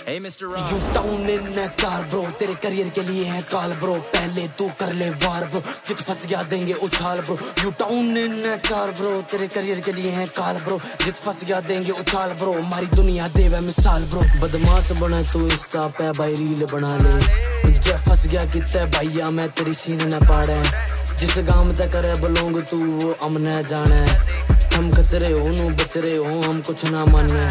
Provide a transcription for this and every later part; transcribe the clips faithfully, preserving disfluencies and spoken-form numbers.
Hey mister Ron. You town in car bro, तेरे career के लिए है काल ब्रो, पहले तू कर ले वार ब्रो, जित फंस गया देंगे उछाल bro. You town in car bro, तेरे करियर के लिए है काल ब्रो, जित फंस गया देंगे उछाल ब्रो, हमारी दुनिया देवे मिसाल ब्रो। बदमाश बना तू इंस्टा पे भाई रील बना ले, जे फंस गया कितने भैया मैं तेरी सीन न पाड़े, जिस गांव तक करे बलोंग तू वो अमने जाने, हम कचरे हो नू बचरे हो हम कुछ ना माने।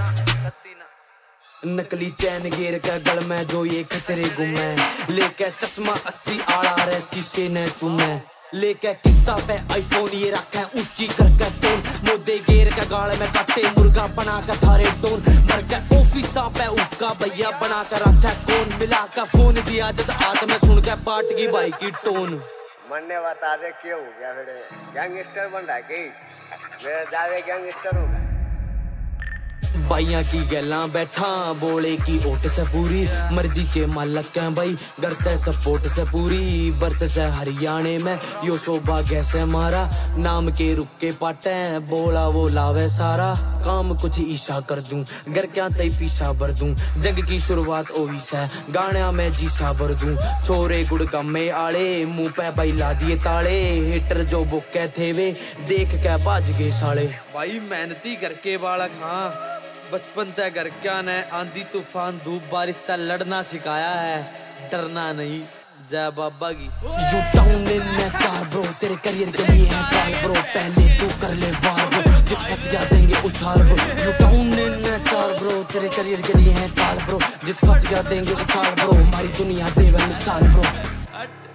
नकली चैन गेर का गल में जो ये खचरे गुमे, लेके चश्मा अस्सी आड़ा रे शीशे ने चुमे, लेके किस्ता पे आईफोन ये रखे ऊंची करके टोन, मोदे गेर का गाल में काटे मुर्गा बना कर थारे टोन, मर के ऑफिसा पे उठका भैया बना कर रखा कौन, मिला का फोन दिया जब आत में सुन के पाट की भाई की टोन। मरने बता दे क्यों हो गया फिर गैंगस्टर बन रहा है मेरे दावे गैंगस्टर होगा। बाइया की गैला बैठा बोले की ओट से पूरी, मर्जी के मालक हैं भाई करते सपोर्ट से पूरी, बरत से हरियाणे में यो सौभाग्य से मारा, नाम के रुके पाटे बोला वो लावे सारा, काम कुछ ईशा कर दूं घर क्या तई पीछा भर दूं, जंग की शुरुआत ओही से गाना में जीसा भर दूं, छोरे गुड़ गमे आले मुंह पे भाई ला दिए ताले, हिटर जो बुके थे वे देख के बाज गए साले। भाई मेहनती करके बालक हाँ बचपन तक घर क्या ने आंधी तूफान धूप बारिश तक लड़ना सिखाया है, डरना नहीं। जय बाबा की। You town in car bro, तेरे करियर के लिए है काल ब्रो, पहले तू कर ले वार ब्रो, जित फंस जा देंगे उछाल bro. You town in car bro, तेरे करियर के लिए है काल ब्रो, जित फंस जा देंगे उछाल ब्रो, हमारी दुनिया देवे मिसाल ब्रो।